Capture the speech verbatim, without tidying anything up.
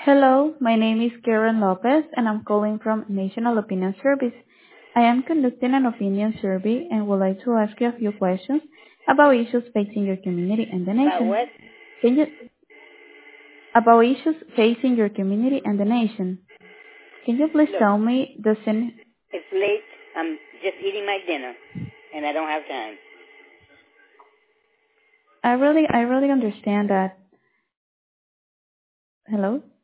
Hello, my name is Karen Lopez, and I'm calling from National Opinion Service. I am conducting an opinion survey and would like to ask you a few questions about issues facing your community and the About nation. what? Can you about issues facing your community and the nation? Can you please Look, tell me the sen- it's late. I'm just eating my dinner, and I don't have time. I really I really understand that. Hello?